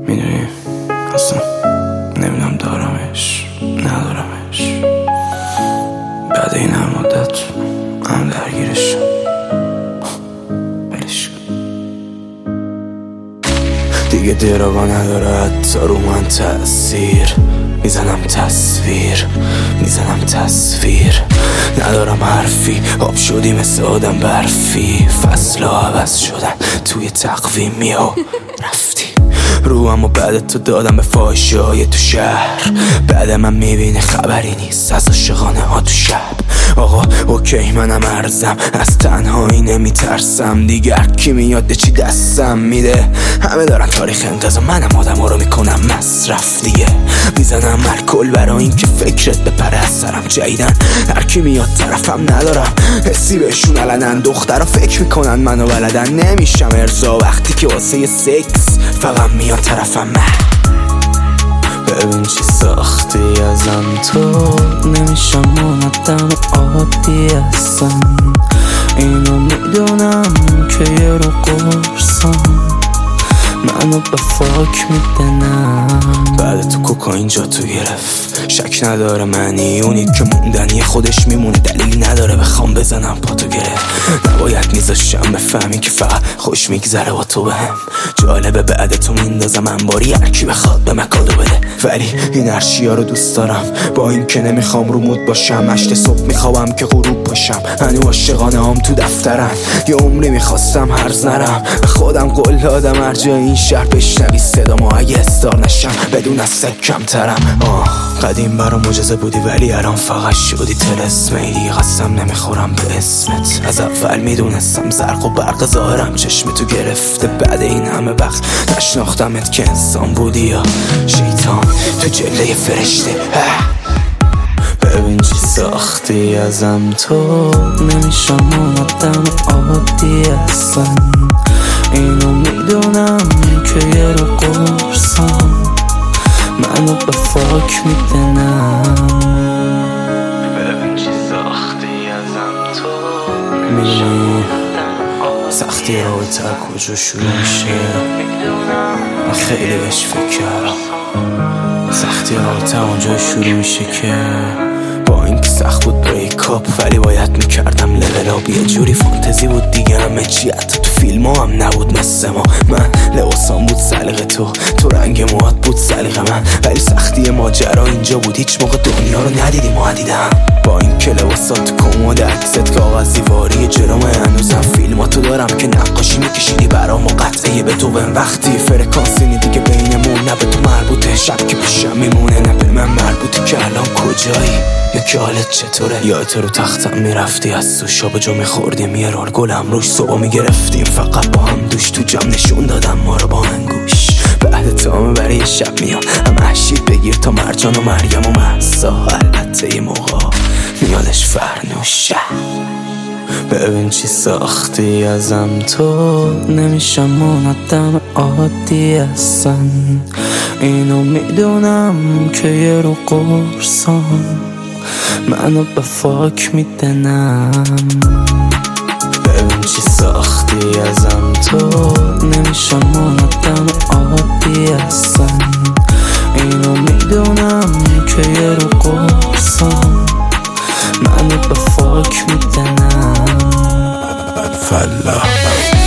میدونی اصلا نمیدونم دارمش ندارمش. بعد این هم مدت هم درگیرش بلش دیگه دراغا نداره حتی رو من تأثیر. میزنم تصویر ندارم حرفی. آب شدی مثل آدم برفی. فصلها عوض شدن توی تقویمی ها رفتی رو. اما بعد تو دادم به فاحشه های تو شهر. بعد من میبینه خبری نیست از عاشقانه ها تو شب. آقا اوکی منم ارزم از تنهایی نمیترسم دیگه. کی میاد چی دستم میده. همه دارن تاریخ انتظار منم آدم ها رو میکنم مصرف دیگه. میزنم الکل برای این که فکرت بپره از سرم. جدیدن هر کی میاد طرفم ندارم حسی بهشون علنن. دخترها فکر میکنن منو بلدن. نمیشم ارضا وقتی که واسه سکس فقط میاد طرفم. ببین چی ساختی ازم تو. نمیشم اون آدم عادی اصلا. اینو میدونم که یه رو قرصم منو به فاک میدنم. بعد تو کوکائین جا تو گرفت. شک نداره منی اونی که موندنی خودش میمونه. دلیلی نداره بخوام بزنم پاتو گرفت. نباید میذاشم بفهمی که فقط خوش میگذره با تو بهم. جالبه بعد تو میندازم انباری هرکی بخواد به مکادو بده. ولی این ارشیا رو دوست دارم با این که نمیخوام رو مود باشم. 8 صبح میخوام که غروب باشم. هنو عاشقانه هم تو دفترن. یه عمری میخواستم هرز نرم. به خودم قول دادم هر جای این شهر بشنوی صدامو اگه استار نشم بدون از سگ کمترم. قدیم برام معجزه بودی ولی الان فقط شدی طلسم. دیگه قسم نمیخورم به اسمت. از اول میدونستم زرق و برق ظاهرم چشم تو گرفته. بعد این همه وقت نشناختمت که انسان بودی یا شیطان تو جلوه فرشته. ببین چی ساختی ازم تو. نمیشم اون آدم عادی اصلا. اینو میدونم که یه رو قرصم منو به فاک میدنم. ببین چی ساختی ازم تو. میدونی سختی رابطه کجا شروع میشه. من خیلی بهش فکر کردم. سختی رابطه اونجا شروع میشه که با این که سخت بود بریکاپ ولی باید میکردم لول آپ. یه جوری فانتزی بود دیگه همه چی حتی تو فیلم ها هم نبود مثل ما. من لباسام بود سلیقه تو رنگ موهات بود سلیقه من. ولی سختی ماجرا اینجا بود هیچ موقع دنیا رو ندیدی ما دیدم. با این که لباسات تو کمد عکست کاغذ دیواری جلوم هنوزم فیلماتو دارم که نقاشی میکشیدی برام و قطعه به تو. وقتی فرکانسی نیدی که بینمون نه به تو مربوطه. شب که پیشم میمونه نه به من مربوطه که الان کجایی یا که حالت چطوره. یادت رو تختم میرفتی از سوشا به جا میخوردیم یه رول گلم روش صبح میگرفتیم فقط با هم دوش. تو جمع نشون دادم ما رو با انگوش. بعد تامه برای شب میام هم احشید بگیر تا مرجان و مریم و محسا. البته یه موقع میادش فرنوشه. ببین چی ساختی ازم تو. نمیشم اون آدم عادی اصلا. اینو میدونم که یه رو قرصم منو به فاک میدنم. ببین چی ساختی ازم تو. نمیشم اون آدم عادی اصلا. اینو میدونم که یه رو قرصم منو به فاک میدنم. فلا